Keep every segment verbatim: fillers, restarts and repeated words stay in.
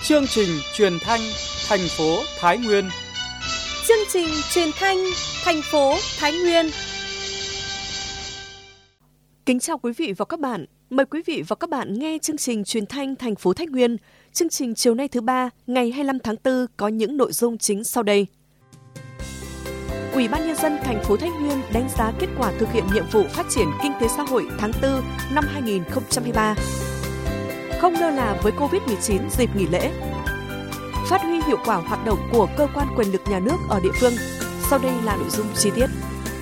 Chương trình truyền thanh thành phố Thái Nguyên. Chương trình truyền thanh thành phố Thái Nguyên. Kính chào quý vị và các bạn. Mời quý vị và các bạn nghe chương trình truyền thanh thành phố Thái Nguyên. Chương trình chiều nay thứ ba, ngày hai mươi lăm tháng tư có những nội dung chính sau đây. Ủy ban nhân dân thành phố Thái Nguyên đánh giá kết quả thực hiện nhiệm vụ phát triển kinh tế xã hội tháng tư năm hai nghìn không trăm hai mươi ba. Không lơ là với covid mười chín dịp nghỉ lễ. Phát huy hiệu quả hoạt động của cơ quan quyền lực nhà nước ở địa phương. Sau đây là nội dung chi tiết.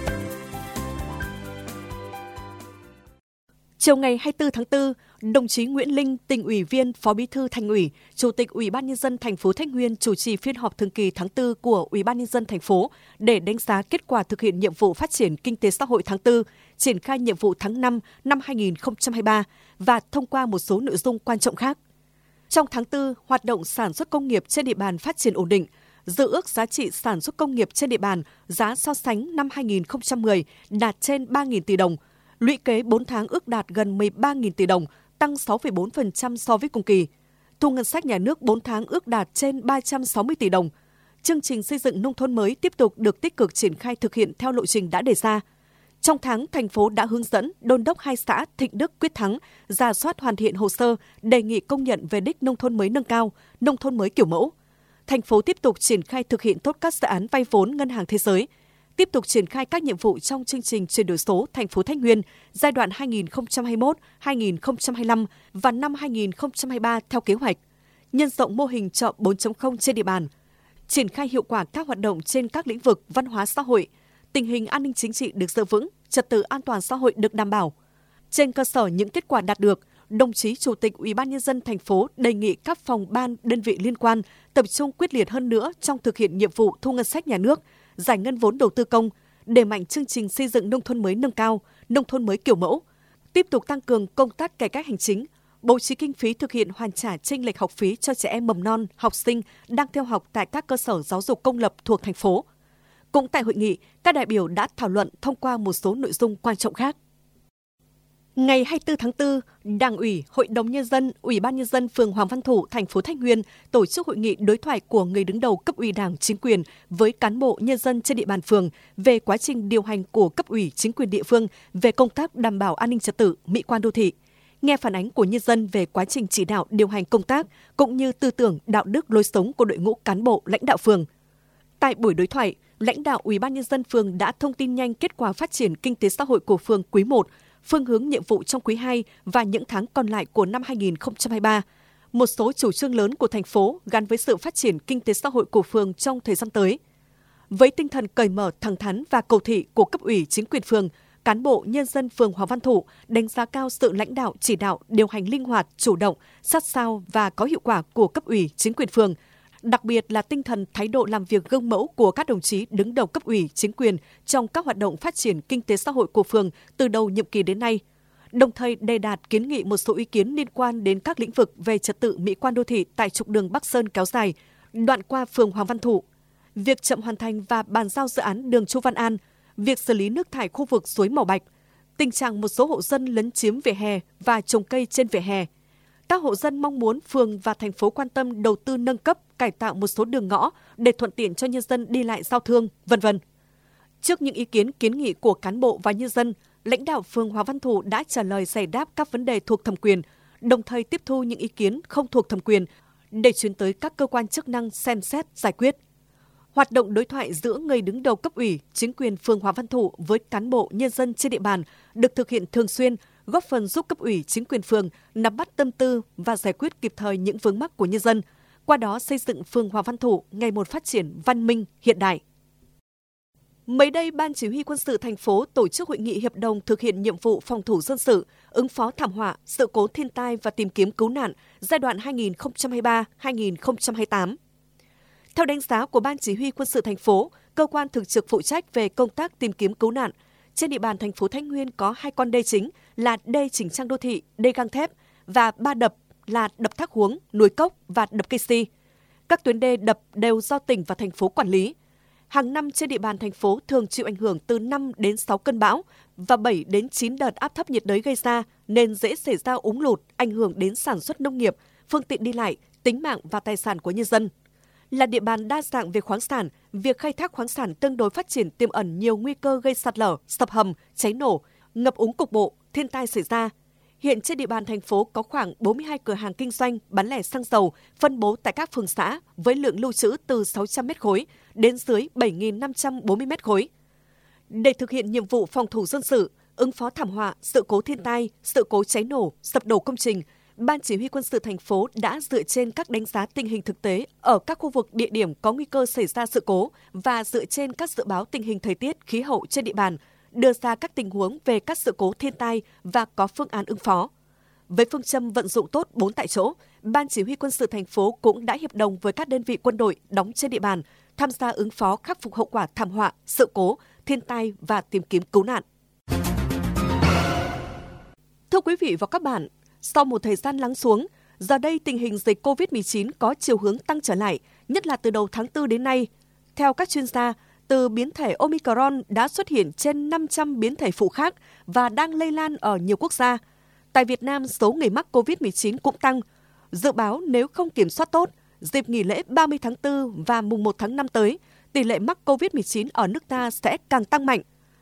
Chiều ngày hai mươi tư tháng tư, đồng chí Nguyễn Linh, tỉnh ủy viên, Phó Bí thư Thành ủy, Chủ tịch Ủy ban nhân dân thành phố Thái Nguyên chủ trì phiên họp thường kỳ tháng tư của Ủy ban nhân dân thành phố để đánh giá kết quả thực hiện nhiệm vụ phát triển kinh tế xã hội tháng tư, triển khai nhiệm vụ tháng năm năm hai nghìn không trăm hai mươi ba và thông qua một số nội dung quan trọng khác. Trong tháng tư, hoạt động sản xuất công nghiệp trên địa bàn phát triển ổn định, dự ước giá trị sản xuất công nghiệp trên địa bàn giá so sánh năm hai nghìn không trăm mười đạt trên ba nghìn tỷ đồng, lũy kế bốn tháng ước đạt gần mười ba nghìn tỷ đồng, tăng sáu phẩy bốn phần trăm so với cùng kỳ. Thu ngân sách nhà nước bốn tháng ước đạt trên ba trăm sáu mươi tỷ đồng. Chương trình xây dựng nông thôn mới tiếp tục được tích cực triển khai thực hiện theo lộ trình đã đề ra. Trong tháng, thành phố đã hướng dẫn đôn đốc hai xã Thịnh Đức, Quyết Thắng rà soát hoàn thiện hồ sơ đề nghị công nhận về đích nông thôn mới nâng cao, nông thôn mới kiểu mẫu. Thành phố tiếp tục triển khai thực hiện tốt các dự án vay vốn Ngân hàng Thế giới, tiếp tục triển khai các nhiệm vụ trong chương trình chuyển đổi số thành phố Thái Nguyên giai đoạn hai nghìn không trăm hai mươi mốt đến hai nghìn không trăm hai mươi lăm và năm hai nghìn không trăm hai mươi ba theo kế hoạch, nhân rộng mô hình chợ bốn chấm không trên địa bàn, triển khai hiệu quả các hoạt động trên các lĩnh vực văn hóa xã hội, tình hình an ninh chính trị được giữ vững, trật tự an toàn xã hội được đảm bảo. Trên cơ sở những kết quả đạt được, đồng chí Chủ tịch Ủy ban nhân dân thành phố đề nghị các phòng ban, đơn vị liên quan tập trung quyết liệt hơn nữa trong thực hiện nhiệm vụ thu ngân sách nhà nước, giải ngân vốn đầu tư công, đẩy mạnh chương trình xây dựng nông thôn mới nâng cao, nông thôn mới kiểu mẫu, tiếp tục tăng cường công tác cải cách hành chính, bố trí kinh phí thực hiện hoàn trả chênh lệch học phí cho trẻ em mầm non, học sinh đang theo học tại các cơ sở giáo dục công lập thuộc thành phố. Cũng tại hội nghị, các đại biểu đã thảo luận thông qua một số nội dung quan trọng khác. Ngày hai mươi tư tháng tư, Đảng ủy, Hội đồng nhân dân, Ủy ban nhân dân phường Hoàng Văn Thụ, thành phố Thái Nguyên tổ chức hội nghị đối thoại của người đứng đầu cấp ủy Đảng, chính quyền với cán bộ nhân dân trên địa bàn phường về quá trình điều hành của cấp ủy chính quyền địa phương về công tác đảm bảo an ninh trật tự, mỹ quan đô thị. Nghe phản ánh của nhân dân về quá trình chỉ đạo điều hành công tác cũng như tư tưởng, đạo đức, lối sống của đội ngũ cán bộ lãnh đạo phường. Tại buổi đối thoại, lãnh đạo Ủy ban nhân dân phường đã thông tin nhanh kết quả phát triển kinh tế xã hội của phường quý một, phương hướng nhiệm vụ trong quý hai và những tháng còn lại của năm hai nghìn không trăm hai mươi ba, một số chủ trương lớn của thành phố gắn với sự phát triển kinh tế xã hội của phường trong thời gian tới. Với tinh thần cởi mở, thẳng thắn và cầu thị của cấp ủy chính quyền phường, cán bộ nhân dân phường Hoàng Văn Thụ đánh giá cao sự lãnh đạo, chỉ đạo, điều hành linh hoạt, chủ động, sát sao và có hiệu quả của cấp ủy chính quyền phường, đặc biệt là tinh thần thái độ làm việc gương mẫu của các đồng chí đứng đầu cấp ủy chính quyền trong các hoạt động phát triển kinh tế xã hội của phường từ đầu nhiệm kỳ đến nay. Đồng thời đề đạt kiến nghị một số ý kiến liên quan đến các lĩnh vực về trật tự mỹ quan đô thị tại trục đường Bắc Sơn kéo dài, đoạn qua phường Hoàng Văn Thụ, việc chậm hoàn thành và bàn giao dự án đường Chu Văn An, việc xử lý nước thải khu vực suối Mỏ Bạch, tình trạng một số hộ dân lấn chiếm vỉa hè và trồng cây trên vỉa hè. Các hộ dân mong muốn phường và thành phố quan tâm đầu tư nâng cấp, cải tạo một số đường ngõ để thuận tiện cho nhân dân đi lại giao thương, vân vân. Trước những ý kiến kiến nghị của cán bộ và nhân dân, lãnh đạo phường Hoàng Văn Thụ đã trả lời giải đáp các vấn đề thuộc thẩm quyền, đồng thời tiếp thu những ý kiến không thuộc thẩm quyền để chuyển tới các cơ quan chức năng xem xét giải quyết. Hoạt động đối thoại giữa người đứng đầu cấp ủy, chính quyền phường Hoàng Văn Thụ với cán bộ nhân dân trên địa bàn được thực hiện thường xuyên, góp phần giúp cấp ủy chính quyền phường nắm bắt tâm tư và giải quyết kịp thời những vướng mắc của nhân dân, qua đó xây dựng phường Hoàng Văn Thụ ngày một phát triển văn minh, hiện đại. Mới đây, Ban Chỉ huy Quân sự thành phố tổ chức hội nghị hiệp đồng thực hiện nhiệm vụ phòng thủ dân sự, ứng phó thảm họa, sự cố thiên tai và tìm kiếm cứu nạn giai đoạn hai nghìn không trăm hai mươi ba đến hai nghìn không trăm hai mươi tám. Theo đánh giá của Ban Chỉ huy Quân sự thành phố, cơ quan thực trực phụ trách về công tác tìm kiếm cứu nạn, trên địa bàn thành phố Thái Nguyên có hai con đê chính là đê chỉnh trang đô thị, đê gang thép và ba đập là đập Thác Huống, Núi Cốc và đập Cây Si. Các tuyến đê đập đều do tỉnh và thành phố quản lý. Hàng năm trên địa bàn thành phố thường chịu ảnh hưởng từ năm đến sáu cơn bão và bảy đến chín đợt áp thấp nhiệt đới gây ra nên dễ xảy ra úng lụt, ảnh hưởng đến sản xuất nông nghiệp phương tiện đi lại, tính mạng và tài sản của nhân dân. Là địa bàn đa dạng về khoáng sản, việc khai thác khoáng sản tương đối phát triển tiềm ẩn nhiều nguy cơ gây sạt lở, sập hầm, cháy nổ, ngập úng cục bộ, thiên tai xảy ra. Hiện trên địa bàn thành phố có khoảng bốn mươi hai cửa hàng kinh doanh bán lẻ xăng dầu phân bố tại các phường xã với lượng lưu trữ từ sáu trăm mét khối đến dưới bảy nghìn năm trăm bốn mươi mét khối. Để thực hiện nhiệm vụ phòng thủ dân sự, ứng phó thảm họa, sự cố thiên tai, sự cố cháy nổ, sập đổ công trình, Ban Chỉ huy Quân sự thành phố đã dựa trên các đánh giá tình hình thực tế ở các khu vực địa điểm có nguy cơ xảy ra sự cố và dựa trên các dự báo tình hình thời tiết, khí hậu trên địa bàn, đưa ra các tình huống về các sự cố thiên tai và có phương án ứng phó. Với phương châm vận dụng tốt bốn tại chỗ, Ban Chỉ huy Quân sự thành phố cũng đã hiệp đồng với các đơn vị quân đội đóng trên địa bàn tham gia ứng phó khắc phục hậu quả thảm họa, sự cố, thiên tai và tìm kiếm cứu nạn. Thưa quý vị và các bạn, sau một thời gian lắng xuống, giờ đây tình hình dịch cô vít mười chín có chiều hướng tăng trở lại, nhất là từ đầu tháng tư đến nay. Theo các chuyên gia, từ biến thể Omicron đã xuất hiện trên năm trăm biến thể phụ khác và đang lây lan ở nhiều quốc gia. Tại Việt Nam, số người mắc cô vít mười chín cũng tăng. Dự báo nếu không kiểm soát tốt, dịp nghỉ lễ ba mươi tháng tư và mùng một tháng năm tới, tỷ lệ mắc cô vít mười chín ở nước ta sẽ càng tăng mạnh.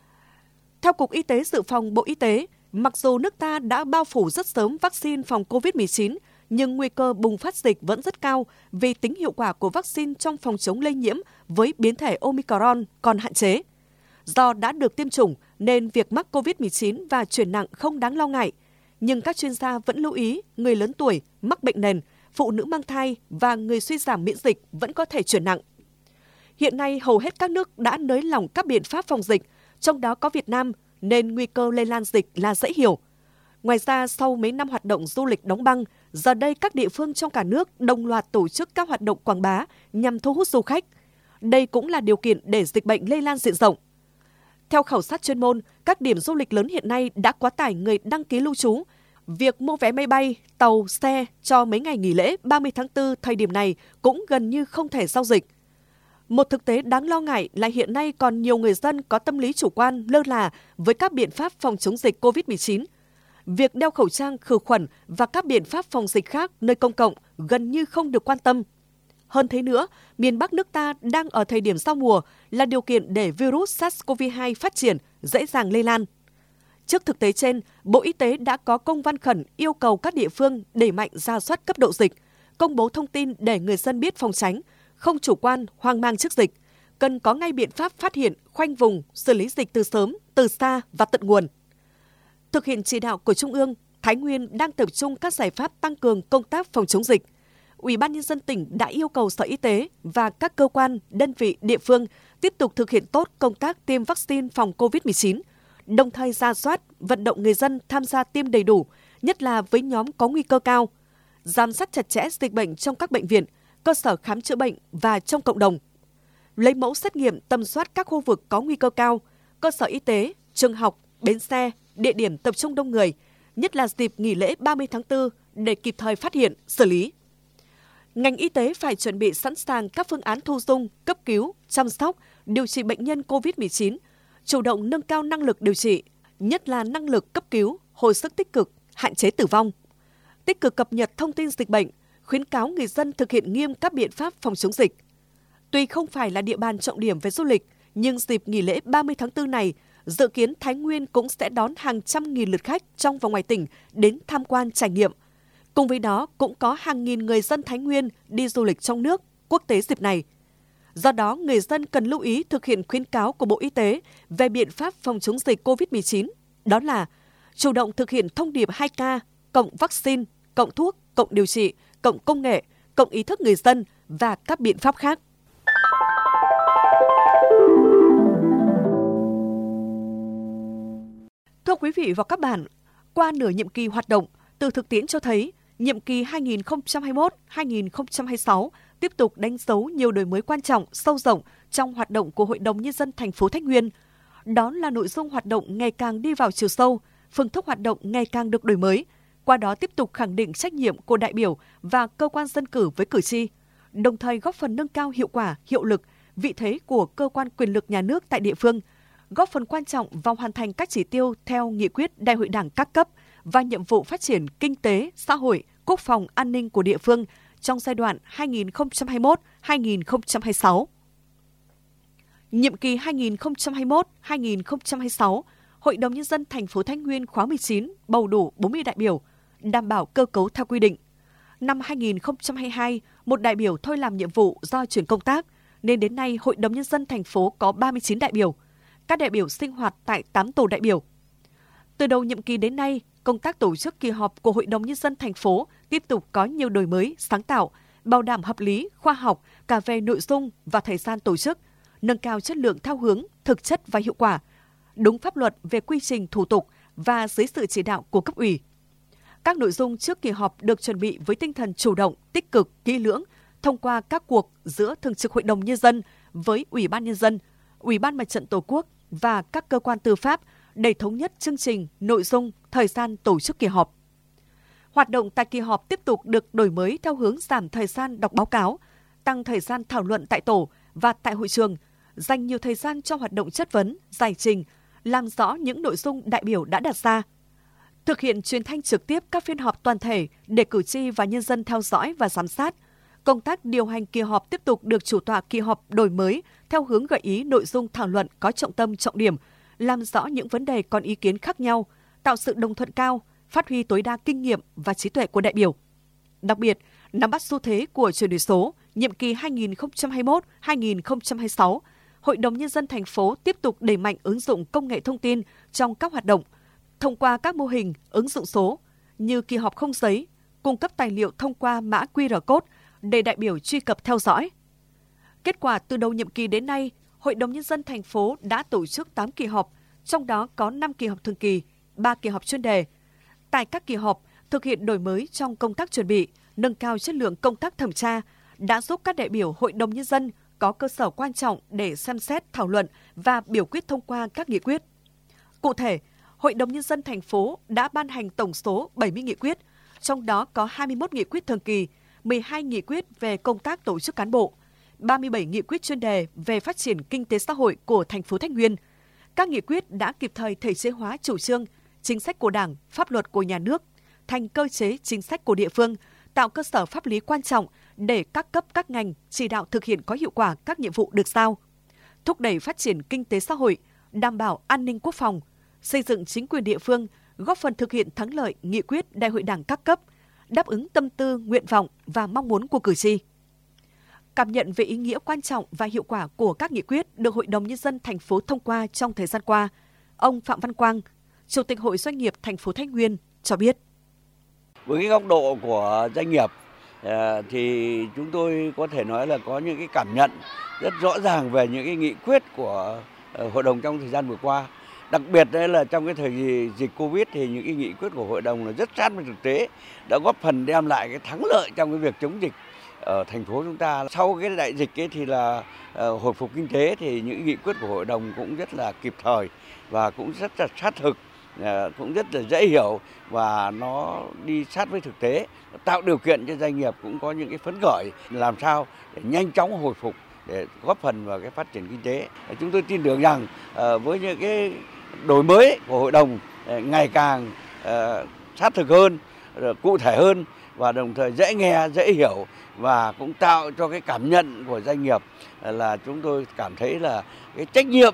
Theo Cục Y tế Dự phòng Bộ Y tế, mặc dù nước ta đã bao phủ rất sớm vaccine phòng cô vít mười chín, nhưng nguy cơ bùng phát dịch vẫn rất cao vì tính hiệu quả của vaccine trong phòng chống lây nhiễm với biến thể Omicron còn hạn chế. Do đã được tiêm chủng nên việc mắc cô vít mười chín và chuyển nặng không đáng lo ngại. Nhưng các chuyên gia vẫn lưu ý người lớn tuổi, mắc bệnh nền, phụ nữ mang thai và người suy giảm miễn dịch vẫn có thể chuyển nặng. Hiện nay, hầu hết các nước đã nới lỏng các biện pháp phòng dịch, trong đó có Việt Nam, nên nguy cơ lây lan dịch là dễ hiểu. Ngoài ra, sau mấy năm hoạt động du lịch đóng băng, giờ đây các địa phương trong cả nước đồng loạt tổ chức các hoạt động quảng bá nhằm thu hút du khách. Đây cũng là điều kiện để dịch bệnh lây lan diện rộng. Theo khảo sát chuyên môn, các điểm du lịch lớn hiện nay đã quá tải người đăng ký lưu trú. Việc mua vé máy bay, tàu, xe cho mấy ngày nghỉ lễ ba mươi tháng tư thời điểm này cũng gần như không thể giao dịch. Một thực tế đáng lo ngại là hiện nay còn nhiều người dân có tâm lý chủ quan lơ là với các biện pháp phòng chống dịch cô vít mười chín. Việc đeo khẩu trang, khử khuẩn và các biện pháp phòng dịch khác nơi công cộng gần như không được quan tâm. Hơn thế nữa, miền Bắc nước ta đang ở thời điểm giao mùa là điều kiện để virus SARS-xê o vê hai phát triển, dễ dàng lây lan. Trước thực tế trên, Bộ Y tế đã có công văn khẩn yêu cầu các địa phương đẩy mạnh rà soát cấp độ dịch, công bố thông tin để người dân biết phòng tránh, không chủ quan, hoang mang trước dịch, cần có ngay biện pháp phát hiện, khoanh vùng, xử lý dịch từ sớm, từ xa và tận nguồn. Thực hiện chỉ đạo của Trung ương, Thái Nguyên đang tập trung các giải pháp tăng cường công tác phòng chống dịch. Ủy ban Nhân dân tỉnh đã yêu cầu Sở Y tế và các cơ quan, đơn vị, địa phương tiếp tục thực hiện tốt công tác tiêm vaccine phòng cô vít mười chín, đồng thời rà soát, vận động người dân tham gia tiêm đầy đủ, nhất là với nhóm có nguy cơ cao, giám sát chặt chẽ dịch bệnh trong các bệnh viện, cơ sở khám chữa bệnh và trong cộng đồng. Lấy mẫu xét nghiệm tầm soát các khu vực có nguy cơ cao, cơ sở y tế, trường học, bến xe, địa điểm tập trung đông người, nhất là dịp nghỉ lễ ba mươi tháng tư để kịp thời phát hiện, xử lý. Ngành y tế phải chuẩn bị sẵn sàng các phương án thu dung, cấp cứu, chăm sóc, điều trị bệnh nhân cô vít mười chín, chủ động nâng cao năng lực điều trị, nhất là năng lực cấp cứu, hồi sức tích cực, hạn chế tử vong. Tích cực cập nhật thông tin dịch bệnh, khuyến cáo người dân thực hiện nghiêm các biện pháp phòng chống dịch. Tuy không phải là địa bàn trọng điểm về du lịch, nhưng dịp nghỉ lễ ba mươi tháng tư này, dự kiến Thái Nguyên cũng sẽ đón hàng trăm nghìn lượt khách trong và ngoài tỉnh đến tham quan trải nghiệm. Cùng với đó cũng có hàng nghìn người dân Thái Nguyên đi du lịch trong nước, quốc tế dịp này. Do đó, người dân cần lưu ý thực hiện khuyến cáo của Bộ Y tế về biện pháp phòng chống dịch cô vít mười chín. Đó là chủ động thực hiện thông điệp hai K, cộng vaccine, cộng thuốc, cộng điều trị, cộng công nghệ, cộng ý thức người dân và các biện pháp khác. Thưa quý vị và các bạn, qua nửa nhiệm kỳ hoạt động, từ thực tiễn cho thấy, nhiệm kỳ hai nghìn không trăm hai mươi mốt đến hai nghìn không trăm hai mươi sáu tiếp tục đánh dấu nhiều đổi mới quan trọng, sâu rộng trong hoạt động của Hội đồng Nhân dân thành phố Thái Nguyên. Đó là nội dung hoạt động ngày càng đi vào chiều sâu, phương thức hoạt động ngày càng được đổi mới, qua đó tiếp tục khẳng định trách nhiệm của đại biểu và cơ quan dân cử với cử tri, đồng thời góp phần nâng cao hiệu quả, hiệu lực, vị thế của cơ quan quyền lực nhà nước tại địa phương, góp phần quan trọng vào hoàn thành các chỉ tiêu theo nghị quyết Đại hội Đảng các cấp và nhiệm vụ phát triển kinh tế, xã hội quốc phòng an ninh của địa phương trong giai đoạn hai nghìn không trăm hai mươi mốt đến hai nghìn không trăm hai mươi sáu. Nhiệm kỳ hai nghìn không trăm hai mươi mốt đến hai nghìn không trăm hai mươi sáu, Hội đồng Nhân dân thành phố Thái Nguyên khóa mười chín bầu đủ bốn mươi đại biểu, đảm bảo cơ cấu theo quy định. Năm hai nghìn không trăm hai mươi hai, một đại biểu thôi làm nhiệm vụ do chuyển công tác, nên đến nay Hội đồng Nhân dân thành phố có ba mươi chín đại biểu. Các đại biểu sinh hoạt tại tám tổ đại biểu. Từ đầu nhiệm kỳ đến nay, công tác tổ chức kỳ họp của Hội đồng Nhân dân thành phố tiếp tục có nhiều đổi mới, sáng tạo, bảo đảm hợp lý, khoa học cả về nội dung và thời gian tổ chức, nâng cao chất lượng theo hướng thực chất và hiệu quả, đúng pháp luật về quy trình thủ tục và dưới sự chỉ đạo của cấp ủy. Các nội dung trước kỳ họp được chuẩn bị với tinh thần chủ động, tích cực, kỹ lưỡng, thông qua các cuộc giữa Thường trực Hội đồng Nhân dân với Ủy ban Nhân dân, Ủy ban Mặt trận Tổ quốc và các cơ quan tư pháp để thống nhất chương trình, nội dung, thời gian tổ chức kỳ họp. Hoạt động tại kỳ họp tiếp tục được đổi mới theo hướng giảm thời gian đọc báo cáo, tăng thời gian thảo luận tại tổ và tại hội trường, dành nhiều thời gian cho hoạt động chất vấn, giải trình, làm rõ những nội dung đại biểu đã đặt ra. Thực hiện truyền thanh trực tiếp các phiên họp toàn thể để cử tri và nhân dân theo dõi và giám sát. Công tác điều hành kỳ họp tiếp tục được chủ tọa kỳ họp đổi mới theo hướng gợi ý nội dung thảo luận có trọng tâm trọng điểm, làm rõ những vấn đề còn ý kiến khác nhau, tạo sự đồng thuận cao, phát huy tối đa kinh nghiệm và trí tuệ của đại biểu. Đặc biệt, nắm bắt xu thế của chuyển đổi số, nhiệm kỳ hai nghìn không trăm hai mươi mốt đến hai nghìn không trăm hai mươi sáu, Hội đồng Nhân dân thành phố tiếp tục đẩy mạnh ứng dụng công nghệ thông tin trong các hoạt động, thông qua các mô hình ứng dụng số như kỳ họp không giấy, cung cấp tài liệu thông qua mã quy rờ code để đại biểu truy cập theo dõi. Kết quả từ đầu nhiệm kỳ đến nay, Hội đồng Nhân dân thành phố đã tổ chức tám kỳ họp, trong đó có năm kỳ họp thường kỳ, ba kỳ họp chuyên đề. Tại các kỳ họp, thực hiện đổi mới trong công tác chuẩn bị, nâng cao chất lượng công tác thẩm tra, đã giúp các đại biểu Hội đồng Nhân dân có cơ sở quan trọng để xem xét, thảo luận và biểu quyết thông qua các nghị quyết. Cụ thể, Hội đồng Nhân dân thành phố đã ban hành tổng số bảy mươi nghị quyết, trong đó có hai mươi mốt nghị quyết thường kỳ, mười hai nghị quyết về công tác tổ chức cán bộ, ba mươi bảy nghị quyết chuyên đề về phát triển kinh tế xã hội của thành phố Thái Nguyên. Các nghị quyết đã kịp thời thể chế hóa chủ trương, chính sách của Đảng, pháp luật của nhà nước, thành cơ chế chính sách của địa phương, tạo cơ sở pháp lý quan trọng để các cấp các ngành chỉ đạo thực hiện có hiệu quả các nhiệm vụ được giao, thúc đẩy phát triển kinh tế xã hội, đảm bảo an ninh quốc phòng, xây dựng chính quyền địa phương, góp phần thực hiện thắng lợi nghị quyết Đại hội Đảng các cấp, đáp ứng tâm tư, nguyện vọng và mong muốn của cử tri. Cảm nhận về ý nghĩa quan trọng và hiệu quả của các nghị quyết được Hội đồng Nhân dân thành phố thông qua trong thời gian qua, ông Phạm Văn Quang, Chủ tịch Hội Doanh nghiệp thành phố Thái Nguyên cho biết. Với cái góc độ của doanh nghiệp thì chúng tôi có thể nói là có những cái cảm nhận rất rõ ràng về những cái nghị quyết của Hội đồng trong thời gian vừa qua. Đặc biệt đấy là trong cái thời dịch Covid thì những cái nghị quyết của Hội đồng là rất sát với thực tế, đã góp phần đem lại cái thắng lợi trong cái việc chống dịch ở thành phố chúng ta. Sau cái đại dịch ấy thì là uh, hồi phục kinh tế thì những nghị quyết của Hội đồng cũng rất là kịp thời và cũng rất là sát thực, uh, cũng rất là dễ hiểu và nó đi sát với thực tế, tạo điều kiện cho doanh nghiệp cũng có những cái phấn khởi làm sao để nhanh chóng hồi phục, để góp phần vào cái phát triển kinh tế. Chúng tôi tin tưởng rằng uh, với những cái đổi mới của Hội đồng uh, ngày càng uh, sát thực hơn, uh, cụ thể hơn và đồng thời dễ nghe, dễ hiểu và cũng tạo cho cái cảm nhận của doanh nghiệp là chúng tôi cảm thấy là cái trách nhiệm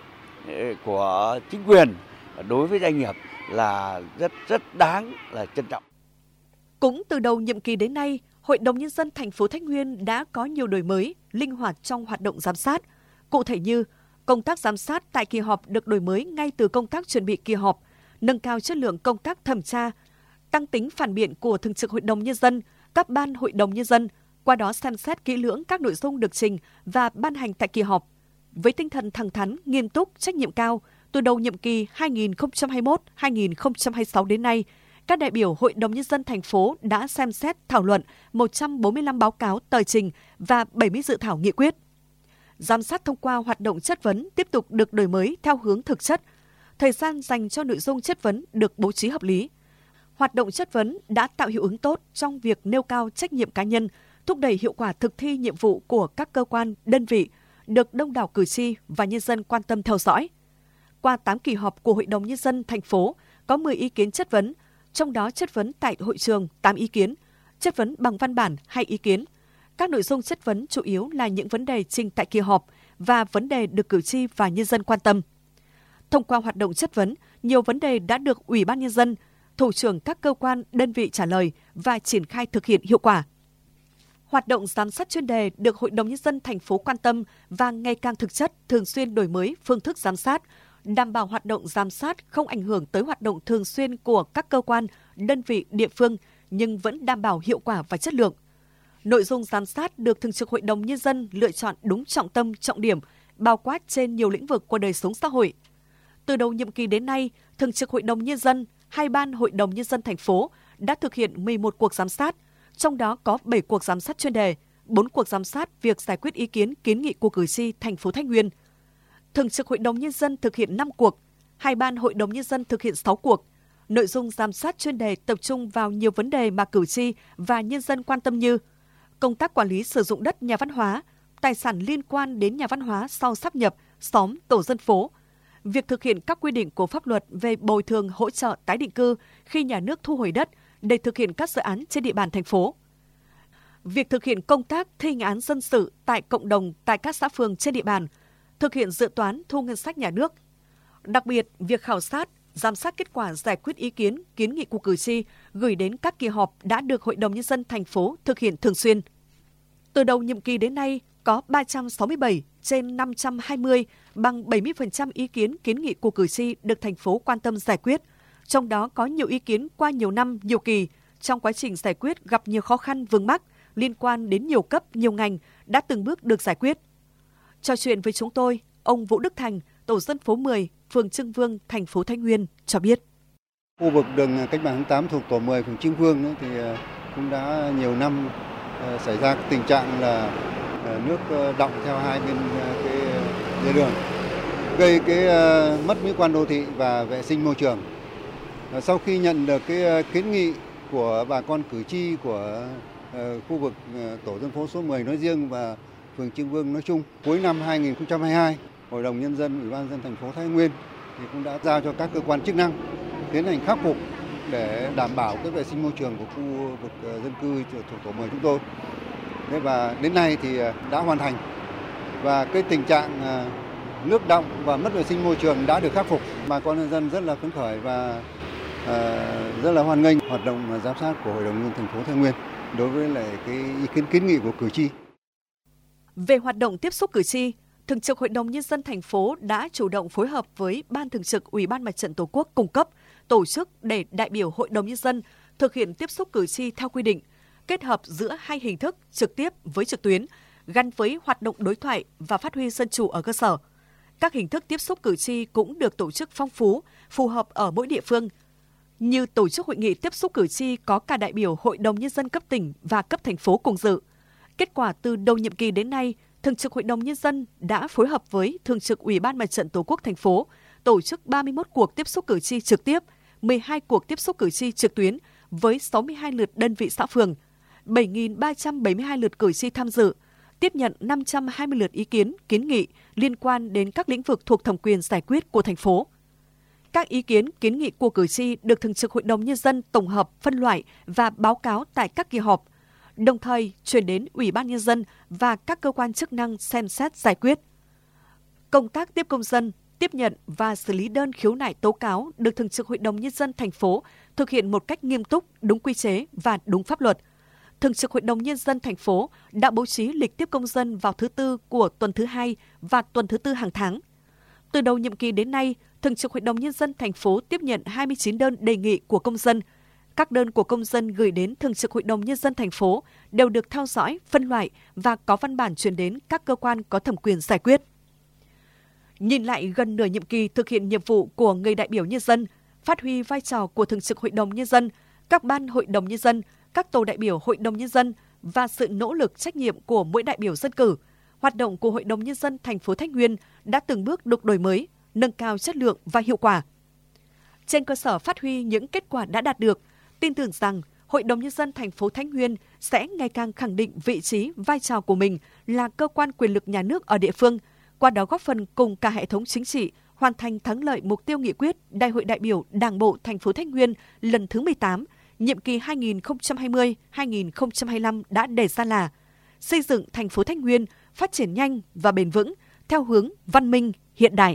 của chính quyền đối với doanh nghiệp là rất rất đáng là trân trọng. Cũng từ đầu nhiệm kỳ đến nay, Hội đồng Nhân dân thành phố Thái Nguyên đã có nhiều đổi mới, linh hoạt trong hoạt động giám sát. Cụ thể như công tác giám sát tại kỳ họp được đổi mới ngay từ công tác chuẩn bị kỳ họp, nâng cao chất lượng công tác thẩm tra, tăng tính phản biện của Thường trực Hội đồng Nhân dân, các ban Hội đồng Nhân dân, qua đó xem xét kỹ lưỡng các nội dung được trình và ban hành tại kỳ họp. Với tinh thần thẳng thắn, nghiêm túc, trách nhiệm cao, từ đầu nhiệm kỳ hai nghìn không trăm hai mươi mốt đến hai nghìn không trăm hai mươi sáu đến nay, các đại biểu Hội đồng Nhân dân thành phố đã xem xét thảo luận một trăm bốn mươi lăm báo cáo tờ trình và bảy mươi dự thảo nghị quyết. Giám sát thông qua hoạt động chất vấn tiếp tục được đổi mới theo hướng thực chất. Thời gian dành cho nội dung chất vấn được bố trí hợp lý. Hoạt động chất vấn đã tạo hiệu ứng tốt trong việc nêu cao trách nhiệm cá nhân, thúc đẩy hiệu quả thực thi nhiệm vụ của các cơ quan, đơn vị, được đông đảo cử tri và nhân dân quan tâm theo dõi. Qua tám kỳ họp của Hội đồng Nhân dân thành phố, có mười ý kiến chất vấn, trong đó chất vấn tại hội trường tám ý kiến, chất vấn bằng văn bản hay ý kiến. Các nội dung chất vấn chủ yếu là những vấn đề trình tại kỳ họp và vấn đề được cử tri và nhân dân quan tâm. Thông qua hoạt động chất vấn, nhiều vấn đề đã được Ủy ban Nhân dân, thủ trưởng các cơ quan, đơn vị trả lời và triển khai thực hiện hiệu quả. Hoạt động giám sát chuyên đề được Hội đồng Nhân dân thành phố quan tâm và ngày càng thực chất, thường xuyên đổi mới phương thức giám sát, đảm bảo hoạt động giám sát không ảnh hưởng tới hoạt động thường xuyên của các cơ quan, đơn vị, địa phương, nhưng vẫn đảm bảo hiệu quả và chất lượng. Nội dung giám sát được Thường trực Hội đồng Nhân dân lựa chọn đúng trọng tâm, trọng điểm, bao quát trên nhiều lĩnh vực của đời sống xã hội. Từ đầu nhiệm kỳ đến nay, Thường trực Hội đồng Nhân dân, hai ban Hội đồng Nhân dân thành phố đã thực hiện mười một cuộc giám sát, trong đó có bảy cuộc giám sát chuyên đề, bốn cuộc giám sát việc giải quyết ý kiến kiến nghị của cử tri thành phố Thái Nguyên. Thường trực Hội đồng Nhân dân thực hiện năm cuộc, hai ban Hội đồng Nhân dân thực hiện sáu cuộc. Nội dung giám sát chuyên đề tập trung vào nhiều vấn đề mà cử tri và nhân dân quan tâm như công tác quản lý sử dụng đất nhà văn hóa, tài sản liên quan đến nhà văn hóa sau sáp nhập, xóm, tổ dân phố, việc thực hiện các quy định của pháp luật về bồi thường hỗ trợ tái định cư khi nhà nước thu hồi đất để thực hiện các dự án trên địa bàn thành phố. Việc thực hiện công tác thi hành án dân sự tại cộng đồng tại các xã phường trên địa bàn, thực hiện dự toán thu ngân sách nhà nước. Đặc biệt, việc khảo sát, giám sát kết quả giải quyết ý kiến, kiến nghị của cử tri gửi đến các kỳ họp đã được Hội đồng Nhân dân thành phố thực hiện thường xuyên. Từ đầu nhiệm kỳ đến nay, có ba trăm sáu mươi bảy trên năm trăm hai mươi, bằng bảy mươi phần trăm ý kiến kiến nghị của cử tri được thành phố quan tâm giải quyết. Trong đó có nhiều ý kiến qua nhiều năm, nhiều kỳ, trong quá trình giải quyết gặp nhiều khó khăn vướng mắc liên quan đến nhiều cấp, nhiều ngành đã từng bước được giải quyết. Trò chuyện với chúng tôi, ông Vũ Đức Thành, tổ dân phố mười, phường Trưng Vương, thành phố Thái Nguyên cho biết. Khu vực đường Cách mạng tháng tám thuộc tổ mười, phường Trưng Vương ấy, thì cũng đã nhiều năm xảy ra tình trạng là nước đọng theo hai bên cái lề đường, gây cái mất mỹ quan đô thị và vệ sinh môi trường. Sau khi nhận được cái kiến nghị của bà con cử tri của khu vực tổ dân phố số mười nói riêng và phường Trưng Vương nói chung, cuối năm hai nghìn không trăm hai mươi hai, Hội đồng Nhân dân, Ủy ban Nhân dân thành phố Thái Nguyên thì cũng đã giao cho các cơ quan chức năng tiến hành khắc phục để đảm bảo cái vệ sinh môi trường của khu vực dân cư thuộc tổ mười chúng tôi. Thế và đến nay thì đã hoàn thành và cái tình trạng nước đọng và mất vệ sinh môi trường đã được khắc phục. Bà con nhân dân rất là phấn khởi và uh, rất là hoan nghênh hoạt động giám sát của Hội đồng Nhân dân thành phố Thái Nguyên đối với lại cái ý kiến kiến nghị của cử tri. Về hoạt động tiếp xúc cử tri, Thường trực Hội đồng Nhân dân thành phố đã chủ động phối hợp với Ban Thường trực Ủy ban Mặt trận Tổ quốc cung cấp, tổ chức để đại biểu Hội đồng Nhân dân thực hiện tiếp xúc cử tri theo quy định, kết hợp giữa hai hình thức trực tiếp với trực tuyến, gắn với hoạt động đối thoại và phát huy dân chủ ở cơ sở. Các hình thức tiếp xúc cử tri cũng được tổ chức phong phú, phù hợp ở mỗi địa phương, như tổ chức hội nghị tiếp xúc cử tri có cả đại biểu Hội đồng Nhân dân cấp tỉnh và cấp thành phố cùng dự. Kết quả từ đầu nhiệm kỳ đến nay, Thường trực Hội đồng Nhân dân đã phối hợp với Thường trực Ủy ban Mặt trận Tổ quốc thành phố tổ chức ba mươi mốt cuộc tiếp xúc cử tri trực tiếp, mười hai cuộc tiếp xúc cử tri trực tuyến với sáu mươi hai lượt đơn vị xã phường, bảy nghìn ba trăm bảy mươi hai lượt cử tri tham dự, tiếp nhận năm trăm hai mươi lượt ý kiến, kiến nghị liên quan đến các lĩnh vực thuộc thẩm quyền giải quyết của thành phố. Các ý kiến, kiến nghị của cử tri được Thường trực Hội đồng Nhân dân tổng hợp, phân loại và báo cáo tại các kỳ họp, đồng thời chuyển đến Ủy ban Nhân dân và các cơ quan chức năng xem xét giải quyết. Công tác tiếp công dân, tiếp nhận và xử lý đơn khiếu nại tố cáo được Thường trực Hội đồng Nhân dân thành phố thực hiện một cách nghiêm túc, đúng quy chế và đúng pháp luật. Thường trực Hội đồng Nhân dân thành phố đã bố trí lịch tiếp công dân vào thứ tư của tuần thứ hai và tuần thứ tư hàng tháng. Từ đầu nhiệm kỳ đến nay, Thường trực Hội đồng Nhân dân thành phố tiếp nhận hai mươi chín đơn đề nghị của công dân. Các đơn của công dân gửi đến Thường trực Hội đồng Nhân dân thành phố đều được theo dõi, phân loại và có văn bản chuyển đến các cơ quan có thẩm quyền giải quyết. Nhìn lại gần nửa nhiệm kỳ thực hiện nhiệm vụ của người đại biểu nhân dân, phát huy vai trò của Thường trực Hội đồng Nhân dân, các ban Hội đồng Nhân dân, các tổ đại biểu Hội đồng Nhân dân và sự nỗ lực trách nhiệm của mỗi đại biểu dân cử, hoạt động của Hội đồng Nhân dân thành phố Thái Nguyên đã từng bước được đổi mới, nâng cao chất lượng và hiệu quả. Trên cơ sở phát huy những kết quả đã đạt được, tin tưởng rằng Hội đồng Nhân dân thành phố Thái Nguyên sẽ ngày càng khẳng định vị trí, vai trò của mình là cơ quan quyền lực nhà nước ở địa phương, qua đó góp phần cùng cả hệ thống chính trị hoàn thành thắng lợi mục tiêu nghị quyết Đại hội đại biểu Đảng bộ thành phố Thái Nguyên lần thứ mười tám, nhiệm kỳ hai nghìn không trăm hai mươi đến hai nghìn không trăm hai mươi lăm đã đề ra là xây dựng thành phố Thái Nguyên phát triển nhanh và bền vững theo hướng văn minh, hiện đại.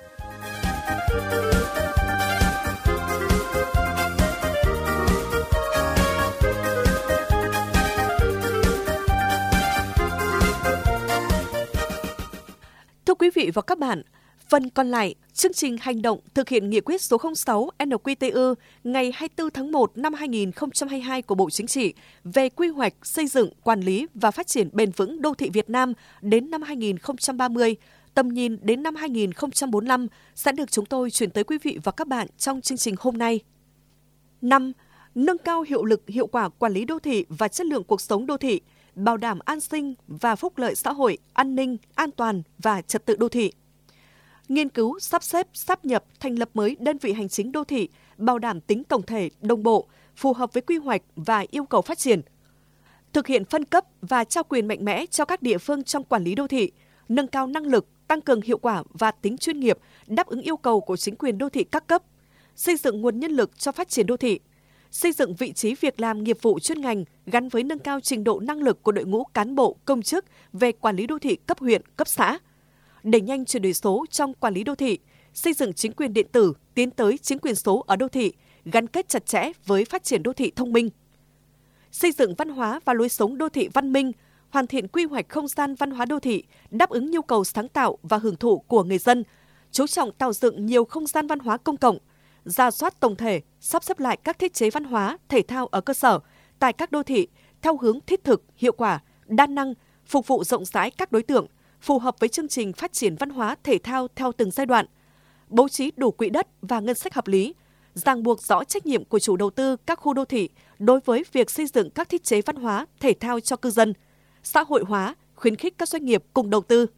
Thưa quý vị và các bạn, phần còn lại, chương trình hành động thực hiện nghị quyết số không sáu N Q T U ngày hai mươi tư tháng một năm hai nghìn không trăm hai mươi hai của Bộ Chính trị về quy hoạch xây dựng, quản lý và phát triển bền vững đô thị Việt Nam đến năm hai nghìn không trăm ba mươi, tầm nhìn đến năm hai nghìn không trăm bốn mươi lăm sẽ được chúng tôi chuyển tới quý vị và các bạn trong chương trình hôm nay. năm. Nâng cao hiệu lực, hiệu quả quản lý đô thị và chất lượng cuộc sống đô thị, bảo đảm an sinh và phúc lợi xã hội, an ninh, an toàn và trật tự đô thị. Nghiên cứu, sắp xếp, sáp nhập, thành lập mới đơn vị hành chính đô thị, bảo đảm tính tổng thể, đồng bộ, phù hợp với quy hoạch và yêu cầu phát triển. Thực hiện phân cấp và trao quyền mạnh mẽ cho các địa phương trong quản lý đô thị, nâng cao năng lực, tăng cường hiệu quả và tính chuyên nghiệp, đáp ứng yêu cầu của chính quyền đô thị các cấp, xây dựng nguồn nhân lực cho phát triển đô thị, xây dựng vị trí việc làm nghiệp vụ chuyên ngành gắn với nâng cao trình độ năng lực của đội ngũ cán bộ, công chức về quản lý đô thị cấp huyện, cấp xã, đẩy nhanh chuyển đổi số trong quản lý đô thị, xây dựng chính quyền điện tử, tiến tới chính quyền số ở đô thị, gắn kết chặt chẽ với phát triển đô thị thông minh. Xây dựng văn hóa và lối sống đô thị văn minh, hoàn thiện quy hoạch không gian văn hóa đô thị, đáp ứng nhu cầu sáng tạo và hưởng thụ của người dân, chú trọng tạo dựng nhiều không gian văn hóa công cộng, rà soát tổng thể, sắp xếp lại các thiết chế văn hóa, thể thao ở cơ sở, tại các đô thị, theo hướng thiết thực, hiệu quả, đa năng, phục vụ rộng rãi các đối tượng, phù hợp với chương trình phát triển văn hóa thể thao theo từng giai đoạn, bố trí đủ quỹ đất và ngân sách hợp lý, ràng buộc rõ trách nhiệm của chủ đầu tư các khu đô thị đối với việc xây dựng các thiết chế văn hóa thể thao cho cư dân, xã hội hóa, khuyến khích các doanh nghiệp cùng đầu tư.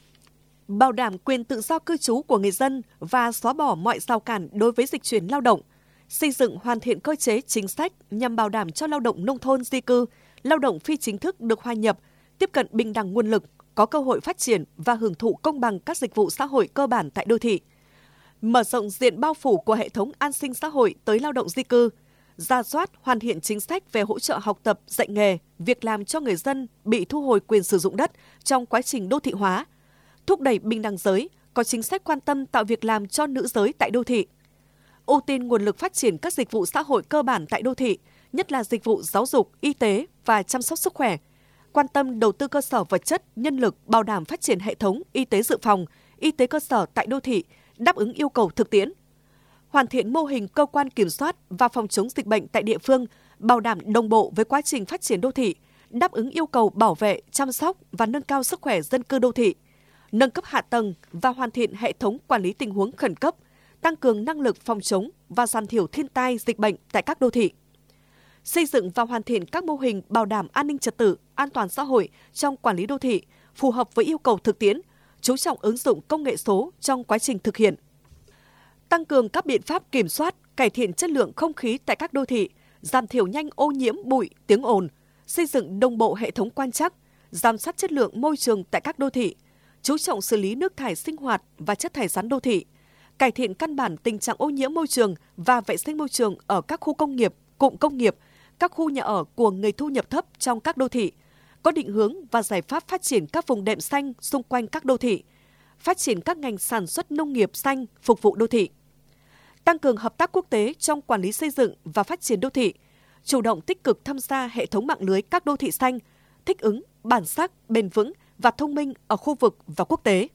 Bảo đảm quyền tự do cư trú của người dân và xóa bỏ mọi rào cản đối với dịch chuyển lao động, xây dựng hoàn thiện cơ chế chính sách nhằm bảo đảm cho lao động nông thôn di cư, lao động phi chính thức được hòa nhập, tiếp cận bình đẳng nguồn lực, có cơ hội phát triển và hưởng thụ công bằng các dịch vụ xã hội cơ bản tại đô thị. Mở rộng diện bao phủ của hệ thống an sinh xã hội tới lao động di cư, rà soát hoàn thiện chính sách về hỗ trợ học tập, dạy nghề, việc làm cho người dân bị thu hồi quyền sử dụng đất trong quá trình đô thị hóa, thúc đẩy bình đẳng giới, có chính sách quan tâm tạo việc làm cho nữ giới tại đô thị. Ưu tiên nguồn lực phát triển các dịch vụ xã hội cơ bản tại đô thị, nhất là dịch vụ giáo dục, y tế và chăm sóc sức khỏe. Quan tâm đầu tư cơ sở vật chất, nhân lực, bảo đảm phát triển hệ thống y tế dự phòng, y tế cơ sở tại đô thị, đáp ứng yêu cầu thực tiễn. Hoàn thiện mô hình cơ quan kiểm soát và phòng chống dịch bệnh tại địa phương, bảo đảm đồng bộ với quá trình phát triển đô thị, đáp ứng yêu cầu bảo vệ, chăm sóc và nâng cao sức khỏe dân cư đô thị, nâng cấp hạ tầng và hoàn thiện hệ thống quản lý tình huống khẩn cấp, tăng cường năng lực phòng chống và giảm thiểu thiên tai, dịch bệnh tại các đô thị. Xây dựng và hoàn thiện các mô hình bảo đảm an ninh trật tự, an toàn xã hội trong quản lý đô thị, phù hợp với yêu cầu thực tiễn, chú trọng ứng dụng công nghệ số trong quá trình thực hiện. Tăng cường các biện pháp kiểm soát, cải thiện chất lượng không khí tại các đô thị, giảm thiểu nhanh ô nhiễm bụi, tiếng ồn, xây dựng đồng bộ hệ thống quan trắc, giám sát chất lượng môi trường tại các đô thị, chú trọng xử lý nước thải sinh hoạt và chất thải rắn đô thị, cải thiện căn bản tình trạng ô nhiễm môi trường và vệ sinh môi trường ở các khu công nghiệp, cụm công nghiệp, các khu nhà ở của người thu nhập thấp trong các đô thị, có định hướng và giải pháp phát triển các vùng đệm xanh xung quanh các đô thị, phát triển các ngành sản xuất nông nghiệp xanh phục vụ đô thị. Tăng cường hợp tác quốc tế trong quản lý xây dựng và phát triển đô thị, chủ động tích cực tham gia hệ thống mạng lưới các đô thị xanh, thích ứng, bản sắc, bền vững và thông minh ở khu vực và quốc tế.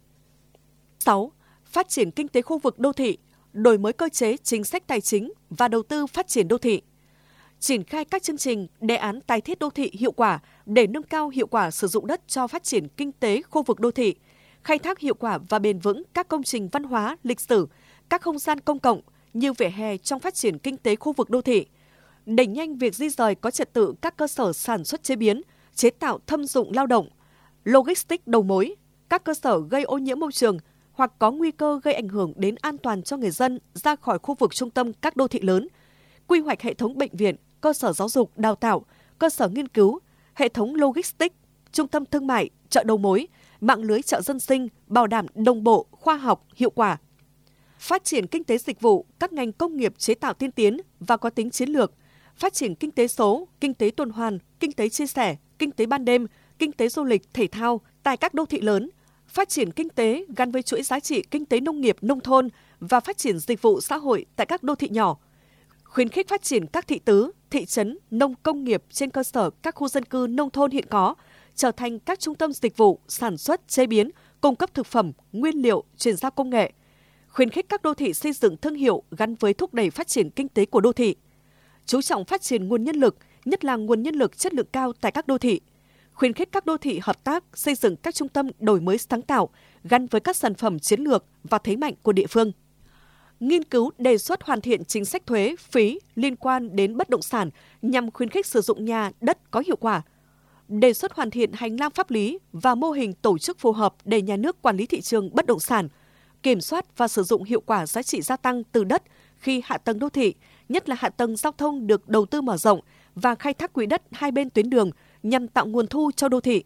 sáu. Phát triển kinh tế khu vực đô thị, đổi mới cơ chế chính sách tài chính và đầu tư phát triển đô thị. Triển khai các chương trình, đề án tái thiết đô thị hiệu quả để nâng cao hiệu quả sử dụng đất cho phát triển kinh tế khu vực đô thị, khai thác hiệu quả và bền vững các công trình văn hóa, lịch sử, các không gian công cộng như vỉa hè trong phát triển kinh tế khu vực đô thị, đẩy nhanh việc di dời có trật tự các cơ sở sản xuất chế biến, chế tạo thâm dụng lao động, logistics đầu mối, các cơ sở gây ô nhiễm môi trường hoặc có nguy cơ gây ảnh hưởng đến an toàn cho người dân ra khỏi khu vực trung tâm các đô thị lớn, quy hoạch hệ thống bệnh viện, cơ sở giáo dục, đào tạo, cơ sở nghiên cứu, hệ thống logistics, trung tâm thương mại, chợ đầu mối, mạng lưới chợ dân sinh, bảo đảm đồng bộ, khoa học, hiệu quả. Phát triển kinh tế dịch vụ, các ngành công nghiệp chế tạo tiên tiến và có tính chiến lược, phát triển kinh tế số, kinh tế tuần hoàn, kinh tế chia sẻ, kinh tế ban đêm, kinh tế du lịch, thể thao tại các đô thị lớn, phát triển kinh tế gắn với chuỗi giá trị kinh tế nông nghiệp nông thôn và phát triển dịch vụ xã hội tại các đô thị nhỏ. Khuyến khích phát triển các thị tứ, thị trấn, nông công nghiệp trên cơ sở các khu dân cư nông thôn hiện có, trở thành các trung tâm dịch vụ, sản xuất, chế biến, cung cấp thực phẩm, nguyên liệu, chuyển giao công nghệ. Khuyến khích các đô thị xây dựng thương hiệu gắn với thúc đẩy phát triển kinh tế của đô thị. Chú trọng phát triển nguồn nhân lực, nhất là nguồn nhân lực chất lượng cao tại các đô thị. Khuyến khích các đô thị hợp tác xây dựng các trung tâm đổi mới sáng tạo gắn với các sản phẩm chiến lược và thế mạnh của địa phương. Nghiên cứu đề xuất hoàn thiện chính sách thuế, phí liên quan đến bất động sản nhằm khuyến khích sử dụng nhà, đất có hiệu quả. Đề xuất hoàn thiện hành lang pháp lý và mô hình tổ chức phù hợp để nhà nước quản lý thị trường bất động sản, kiểm soát và sử dụng hiệu quả giá trị gia tăng từ đất khi hạ tầng đô thị, nhất là hạ tầng giao thông được đầu tư mở rộng và khai thác quỹ đất hai bên tuyến đường nhằm tạo nguồn thu cho đô thị.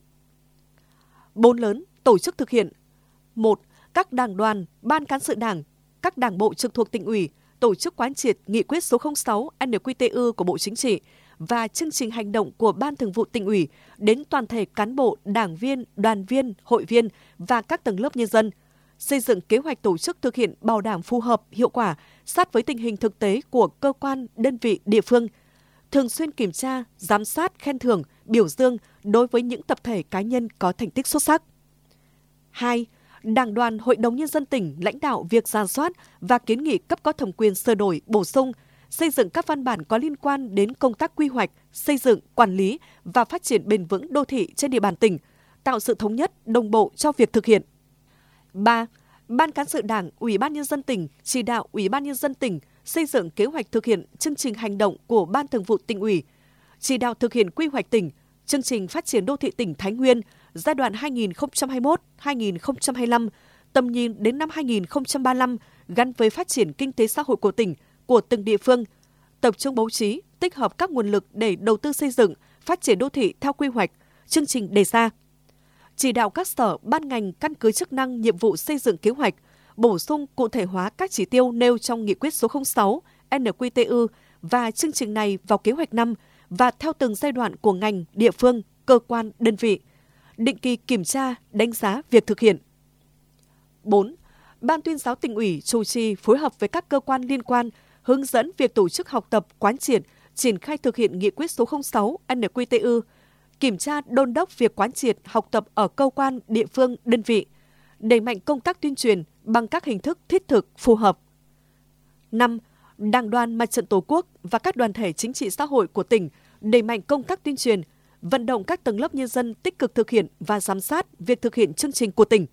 Bốn lớn tổ chức thực hiện. một. Các đảng đoàn, ban cán sự đảng, các đảng bộ trực thuộc tỉnh ủy tổ chức quán triệt nghị quyết số không sáu N Q T U của Bộ Chính trị và chương trình hành động của Ban Thường vụ Tỉnh ủy đến toàn thể cán bộ, đảng viên, đoàn viên, hội viên và các tầng lớp nhân dân, xây dựng kế hoạch tổ chức thực hiện bảo đảm phù hợp, hiệu quả, sát với tình hình thực tế của cơ quan, đơn vị, địa phương, thường xuyên kiểm tra, giám sát, khen thưởng, biểu dương đối với những tập thể cá nhân có thành tích xuất sắc. hai. Đảng đoàn, Hội đồng Nhân dân tỉnh lãnh đạo việc rà soát và kiến nghị cấp có thẩm quyền sửa đổi, bổ sung, xây dựng các văn bản có liên quan đến công tác quy hoạch, xây dựng, quản lý và phát triển bền vững đô thị trên địa bàn tỉnh, tạo sự thống nhất, đồng bộ cho việc thực hiện. ba. Ban cán sự Đảng, Ủy ban Nhân dân tỉnh chỉ đạo Ủy ban Nhân dân tỉnh xây dựng kế hoạch thực hiện chương trình hành động của Ban Thường vụ Tỉnh ủy, chỉ đạo thực hiện quy hoạch tỉnh, chương trình phát triển đô thị tỉnh Thái Nguyên giai đoạn hai nghìn không trăm hai mươi mốt đến hai nghìn không trăm hai mươi lăm, tầm nhìn đến năm hai nghìn không trăm ba mươi lăm gắn với phát triển kinh tế xã hội của tỉnh, của từng địa phương, tập trung bố trí, tích hợp các nguồn lực để đầu tư xây dựng, phát triển đô thị theo quy hoạch, chương trình đề ra. Chỉ đạo các sở, ban ngành căn cứ chức năng, nhiệm vụ xây dựng kế hoạch, bổ sung cụ thể hóa các chỉ tiêu nêu trong nghị quyết số không sáu N Q T U và chương trình này vào kế hoạch năm và theo từng giai đoạn của ngành, địa phương, cơ quan, đơn vị, định kỳ kiểm tra, đánh giá việc thực hiện. bốn. Ban tuyên giáo Tỉnh ủy chủ trì phối hợp với các cơ quan liên quan hướng dẫn việc tổ chức học tập, quán triệt, triển khai thực hiện nghị quyết số không sáu N Q T U, kiểm tra đôn đốc việc quán triệt, học tập ở cơ quan, địa phương, đơn vị, đẩy mạnh công tác tuyên truyền bằng các hình thức thiết thực, phù hợp. năm. Đảng đoàn, Mặt trận Tổ quốc và các đoàn thể chính trị xã hội của tỉnh đẩy mạnh công tác tuyên truyền, vận động các tầng lớp nhân dân tích cực thực hiện và giám sát việc thực hiện chương trình của tỉnh.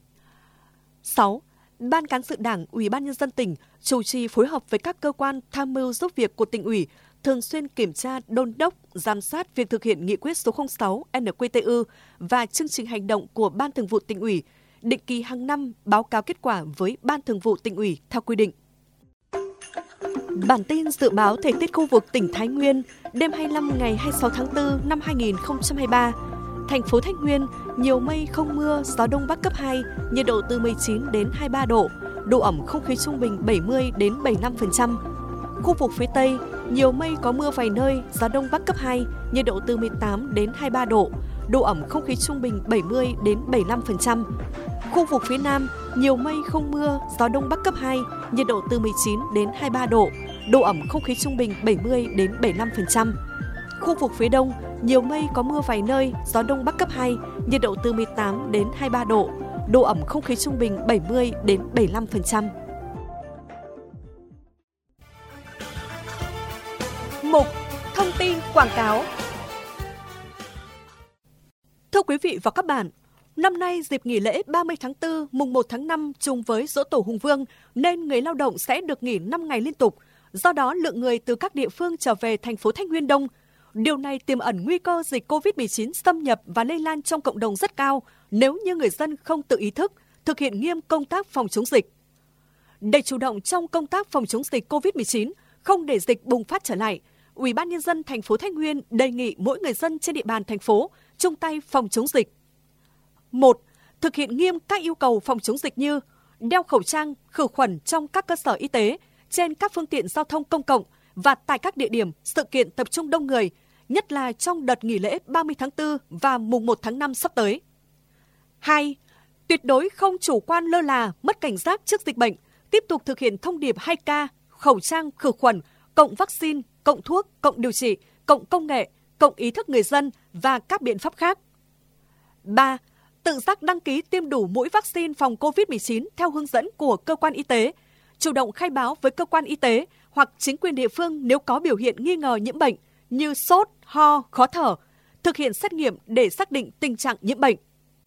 sáu. Ban cán sự Đảng, Ủy ban Nhân dân tỉnh chủ trì phối hợp với các cơ quan tham mưu giúp việc của Tỉnh ủy, thường xuyên kiểm tra, đôn đốc, giám sát việc thực hiện nghị quyết số không sáu N Q T U và chương trình hành động của Ban Thường vụ Tỉnh ủy, định kỳ hàng năm báo cáo kết quả với Ban Thường vụ Tỉnh ủy theo quy định. Bản tin dự báo thời tiết khu vực tỉnh Thái Nguyên đêm hai mươi lăm ngày hai mươi sáu tháng tư năm hai nghìn không trăm hai mươi ba. Thành phố Thái Nguyên nhiều mây không mưa, gió đông bắc cấp hai, nhiệt độ từ mười chín đến hai mươi ba độ, độ ẩm không khí trung bình bảy mươi đến bảy mươi lăm phần trăm. Khu vực phía Tây nhiều mây có mưa vài nơi, gió đông bắc cấp hai, nhiệt độ từ mười tám đến hai mươi ba độ, độ ẩm không khí trung bình bảy mươi đến bảy mươi lăm phần trăm. Khu vực phía Nam nhiều mây không mưa, gió đông bắc cấp hai, nhiệt độ từ mười chín đến hai mươi ba độ, độ ẩm không khí trung bình bảy mươi đến bảy mươi lăm phần trăm. Khu vực phía Đông nhiều mây có mưa vài nơi, gió đông bắc cấp hai, nhiệt độ từ mười tám đến hai mươi ba độ, độ ẩm không khí trung bình bảy mươi đến bảy mươi lăm phần trăm. Mục thông tin quảng cáo. Thưa quý vị và các bạn, năm nay dịp nghỉ lễ ba mươi tháng tư, mùng một tháng năm trùng với Giỗ Tổ Hùng Vương nên người lao động sẽ được nghỉ năm ngày liên tục. Do đó, lượng người từ các địa phương trở về thành phố Thái Nguyên đông. Điều này tiềm ẩn nguy cơ dịch cô vít mười chín xâm nhập và lây lan trong cộng đồng rất cao nếu như người dân không tự ý thức, thực hiện nghiêm công tác phòng chống dịch. Để chủ động trong công tác phòng chống dịch cô vít mười chín, không để dịch bùng phát trở lại, Ủy ban Nhân dân thành phố Thái Nguyên đề nghị mỗi người dân trên địa bàn thành phố chung tay phòng chống dịch. một. Thực hiện nghiêm các yêu cầu phòng chống dịch như đeo khẩu trang, khử khuẩn trong các cơ sở y tế, trên các phương tiện giao thông công cộng, và tại các địa điểm, sự kiện tập trung đông người, nhất là trong đợt nghỉ lễ ba mươi tháng tư và mùng một tháng năm sắp tới. hai. Tuyệt đối không chủ quan lơ là, mất cảnh giác trước dịch bệnh, tiếp tục thực hiện thông điệp hai K, khẩu trang, khử khuẩn, cộng vaccine, cộng thuốc, cộng điều trị, cộng công nghệ, cộng ý thức người dân và các biện pháp khác. ba. Tự giác đăng ký tiêm đủ mũi vaccine phòng covid mười chín theo hướng dẫn của cơ quan y tế, chủ động khai báo với cơ quan y tế hoặc chính quyền địa phương nếu có biểu hiện nghi ngờ nhiễm bệnh như sốt, ho, khó thở, thực hiện xét nghiệm để xác định tình trạng nhiễm bệnh.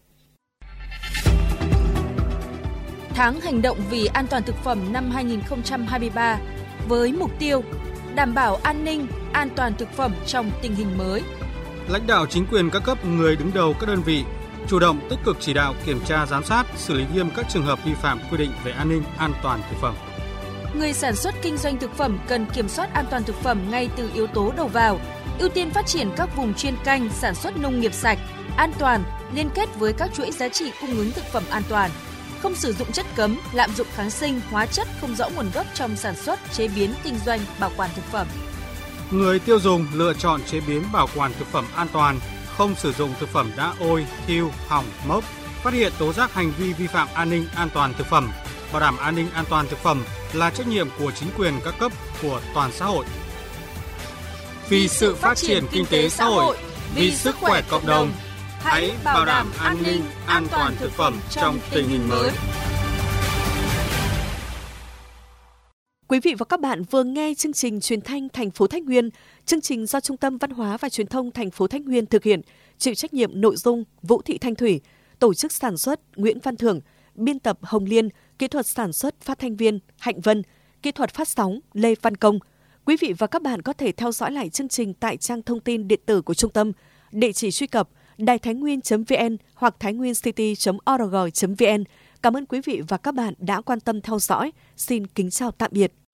Tháng hành động vì an toàn thực phẩm năm hai không hai ba với mục tiêu đảm bảo an ninh, an toàn thực phẩm trong tình hình mới. Lãnh đạo chính quyền các cấp, người đứng đầu các đơn vị chủ động tích cực chỉ đạo, kiểm tra, giám sát, xử lý nghiêm các trường hợp vi phạm quy định về an ninh, an toàn thực phẩm. Người sản xuất kinh doanh thực phẩm cần kiểm soát an toàn thực phẩm ngay từ yếu tố đầu vào, ưu tiên phát triển các vùng chuyên canh sản xuất nông nghiệp sạch, an toàn, liên kết với các chuỗi giá trị cung ứng thực phẩm an toàn, không sử dụng chất cấm, lạm dụng kháng sinh, hóa chất không rõ nguồn gốc trong sản xuất, chế biến, kinh doanh, bảo quản thực phẩm. Người tiêu dùng lựa chọn chế biến, bảo quản thực phẩm an toàn, không sử dụng thực phẩm đã ôi, thiêu, hỏng, mốc. Phát hiện tố giác hành vi vi phạm an ninh an toàn thực phẩm, bảo đảm an ninh an toàn thực phẩm là trách nhiệm của chính quyền các cấp, của toàn xã hội. Vì sự phát triển kinh tế xã hội, vì sức khỏe cộng đồng, hãy bảo đảm an ninh an toàn thực phẩm trong tình hình mới. Quý vị và các bạn vừa nghe chương trình truyền thanh thành phố Thái Nguyên. Chương trình do Trung tâm Văn hóa và Truyền thông thành phố Thái Nguyên thực hiện, chịu trách nhiệm nội dung Vũ Thị Thanh Thủy, tổ chức sản xuất Nguyễn Văn Thưởng, biên tập Hồng Liên, kỹ thuật sản xuất phát thanh viên Hạnh Vân, kỹ thuật phát sóng Lê Văn Công. Quý vị và các bạn có thể theo dõi lại chương trình tại trang thông tin điện tử của trung tâm, địa chỉ truy cập đài thái nguyên chấm vn hoặc thainwiencity chấm org chấm vn. Cảm ơn quý vị và các bạn đã quan tâm theo dõi. Xin kính chào tạm biệt.